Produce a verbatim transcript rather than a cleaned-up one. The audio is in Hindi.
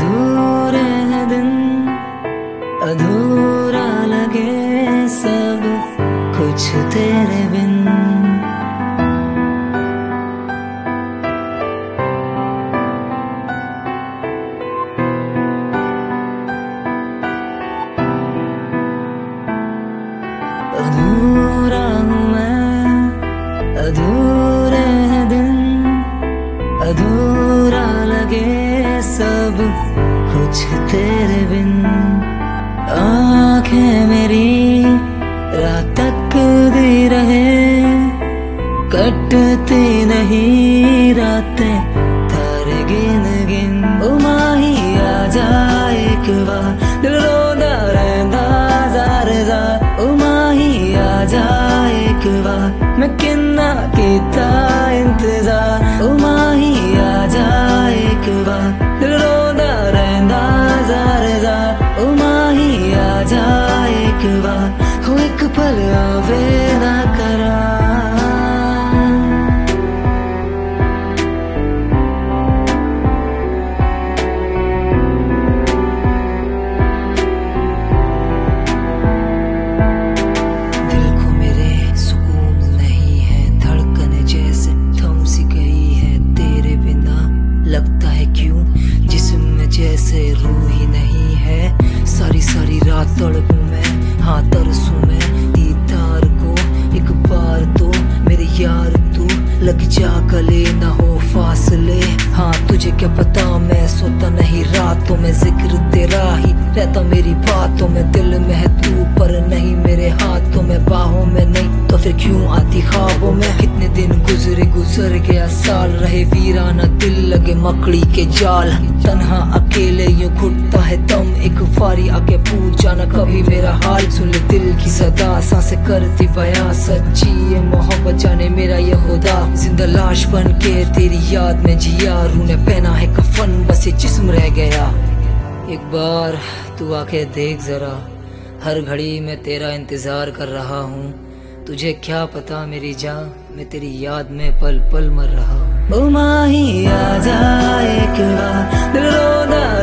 अधूरे हैं दिन, अधूरा लगे सब कुछ तेरे बिन। अधूरा हूँ मैं, अधूरे हैं दिन, अधूरा लगे सब कुछ तेरे बिन। आँखें मेरी रात तक दी रहे, कटती नहीं रातें तारे गिन गिन। ओ माही आ जाए एक बार, दिल रोंदा रहंदा ज़ार ज़ार। ओ माही आ जाए एक बार, मैं किन्ना कीता इंतजार। ओ माही आ जाए एक बार, दिल रोंदा रहंदा ज़ार ज़ार। ओ माही आ जाए एक बार, हो एक पल आवे ना करार। लगता है क्यों जिस्म में जैसे रूह ही नहीं है। सारी सारी रात तड़पूं मैं, हाँ तरसूं मैं दीदार को एक बार तो। मेरे यार तू लग जा गले, ना हो फासले। हाँ तुझे क्या पता मैं सोता नहीं रातों में, जिक्र तेरा ही रहता मेरी बातों में। दिल में है तू पर नहीं मेरे हाथों में, बाहों में नहीं तो फिर क्यों आती ख्वाबों में। कितने दिन गुजरे गुजर गया साल, रहे वीराना दिल लगे मकड़ी के जाल। तन्हा अकेले यूं घुटता है दम, एक फारी आके पूछ जाना कभी मेरा हाल। सुन ले दिल की सदा, सांसें करती बयां सच्ची ये मोहब्बत जाने मेरा ये खुदा। जिंदा लाश बन के तेरी याद में जिया, रूह ने पहना है कफन बस ये जिस्म रह गया। एक बार तू आके देख जरा, हर घड़ी मैं तेरा इंतजार कर रहा हूँ। तुझे क्या पता मेरी जान, मैं तेरी याद में पल पल मर रहा हूँ। ओ माही आ जा एक बार, दिल रोना